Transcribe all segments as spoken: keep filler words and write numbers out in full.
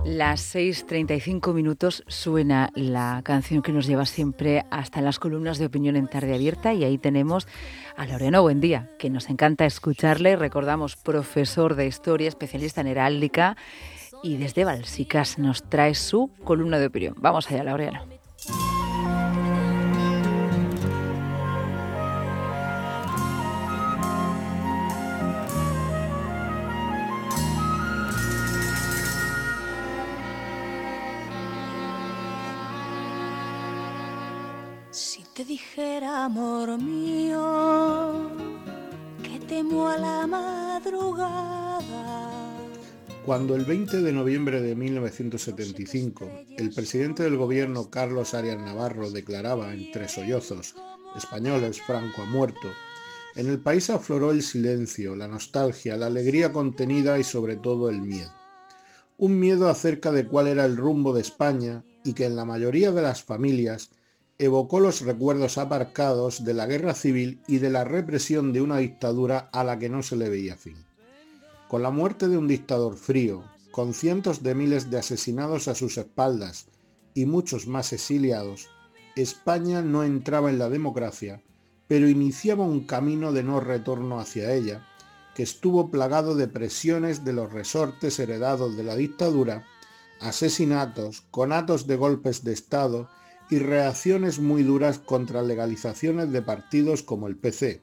Las seis treinta y cinco minutos suena la canción que nos lleva siempre hasta las columnas de opinión en Tarde Abierta, y ahí tenemos a Laureano Buendía, que nos encanta escucharle. Recordamos, profesor de Historia, especialista en heráldica, y desde Balsicas nos trae su columna de opinión. Vamos allá, Laureano. Si te dijera, amor mío, que temo a la madrugada. Cuando el veinte de noviembre de mil novecientos setenta y cinco el presidente del gobierno Carlos Arias Navarro declaraba entre sollozos: españoles, Franco ha muerto, en el país afloró el silencio, la nostalgia, la alegría contenida y sobre todo el miedo. Un miedo acerca de cuál era el rumbo de España y que en la mayoría de las familias evocó los recuerdos aparcados de la guerra civil y de la represión de una dictadura a la que no se le veía fin. Con la muerte de un dictador frío, con cientos de miles de asesinados a sus espaldas y muchos más exiliados, España no entraba en la democracia, pero iniciaba un camino de no retorno hacia ella, que estuvo plagado de presiones de los resortes heredados de la dictadura, asesinatos, conatos de golpes de Estado y reacciones muy duras contra legalizaciones de partidos como el P C,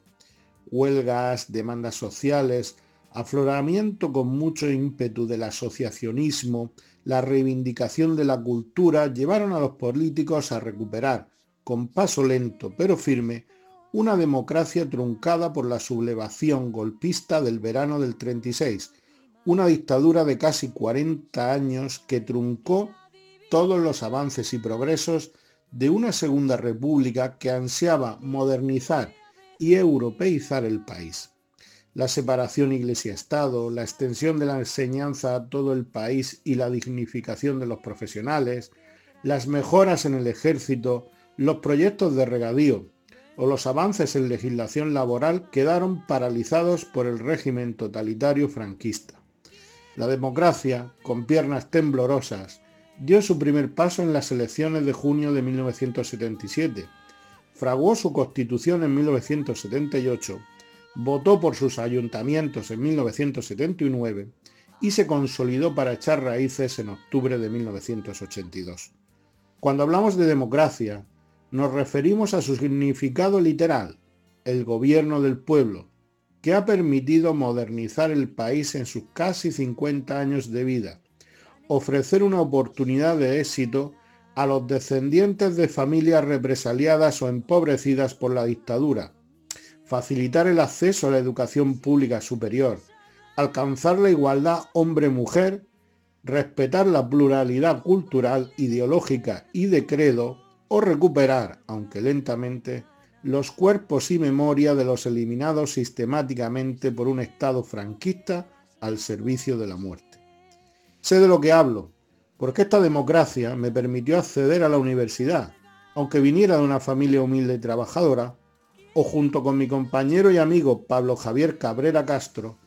huelgas, demandas sociales, afloramiento con mucho ímpetu del asociacionismo, la reivindicación de la cultura llevaron a los políticos a recuperar, con paso lento pero firme, una democracia truncada por la sublevación golpista del verano del treinta y seis, una dictadura de casi cuarenta años que truncó todos los avances y progresos de una segunda república que ansiaba modernizar y europeizar el país. La separación Iglesia-Estado, la extensión de la enseñanza a todo el país y la dignificación de los profesionales, las mejoras en el ejército, los proyectos de regadío o los avances en legislación laboral quedaron paralizados por el régimen totalitario franquista. La democracia, con piernas temblorosas, dio su primer paso en las elecciones de junio de mil novecientos setenta y siete, fraguó su constitución en mil novecientos setenta y ocho, votó por sus ayuntamientos en mil novecientos setenta y nueve y se consolidó para echar raíces en octubre de mil novecientos ochenta y dos. Cuando hablamos de democracia, nos referimos a su significado literal, el gobierno del pueblo, que ha permitido modernizar el país en sus casi cincuenta años de vida, ofrecer una oportunidad de éxito a los descendientes de familias represaliadas o empobrecidas por la dictadura, facilitar el acceso a la educación pública superior, alcanzar la igualdad hombre-mujer, respetar la pluralidad cultural, ideológica y de credo, o recuperar, aunque lentamente, los cuerpos y memoria de los eliminados sistemáticamente por un Estado franquista al servicio de la muerte. Sé de lo que hablo, porque esta democracia me permitió acceder a la universidad, aunque viniera de una familia humilde y trabajadora, o junto con mi compañero y amigo Pablo Javier Cabrera Castro,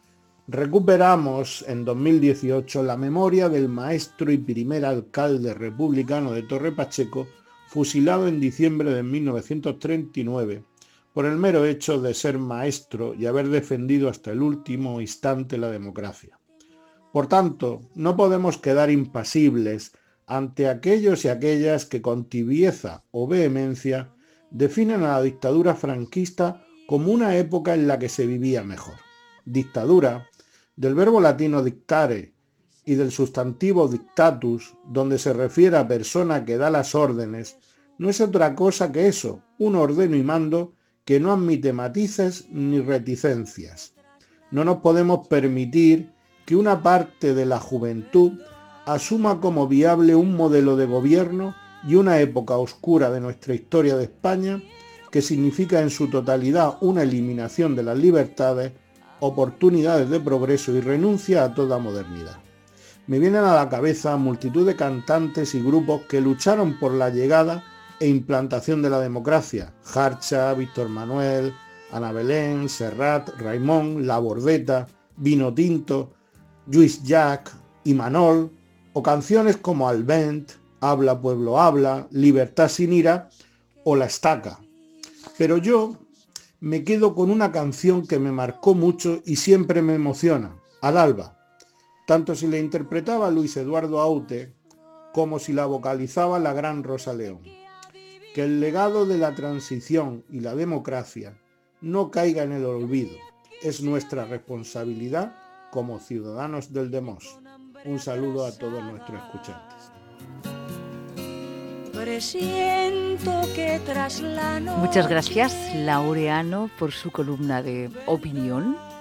recuperamos en dos mil dieciocho la memoria del maestro y primer alcalde republicano de Torre Pacheco, fusilado en diciembre de mil novecientos treinta y nueve, por el mero hecho de ser maestro y haber defendido hasta el último instante la democracia. Por tanto, no podemos quedar impasibles ante aquellos y aquellas que con tibieza o vehemencia definen a la dictadura franquista como una época en la que se vivía mejor. Dictadura, del verbo latino dictare y del sustantivo dictatus, donde se refiere a persona que da las órdenes, no es otra cosa que eso, un ordeno y mando que no admite matices ni reticencias. No nos podemos permitir que una parte de la juventud asuma como viable un modelo de gobierno y una época oscura de nuestra historia de España que significa en su totalidad una eliminación de las libertades, oportunidades de progreso y renuncia a toda modernidad. Me vienen a la cabeza multitud de cantantes y grupos que lucharon por la llegada e implantación de la democracia: Jarcha, Víctor Manuel, Ana Belén, Serrat, Raimón, La Bordeta, Vino Tinto, Lluís Llach, Imanol, o canciones como Al Vent, Habla Pueblo Habla, Libertad sin ira o La Estaca. Pero yo me quedo con una canción que me marcó mucho y siempre me emociona, Al Alba, tanto si la interpretaba Luis Eduardo Aute como si la vocalizaba la gran Rosa León. Que el legado de la transición y la democracia no caiga en el olvido. Es nuestra responsabilidad como ciudadanos del Demos. Un saludo a todos nuestros escuchantes. Que tras la noche... Muchas gracias, Laureano, por su columna de opinión.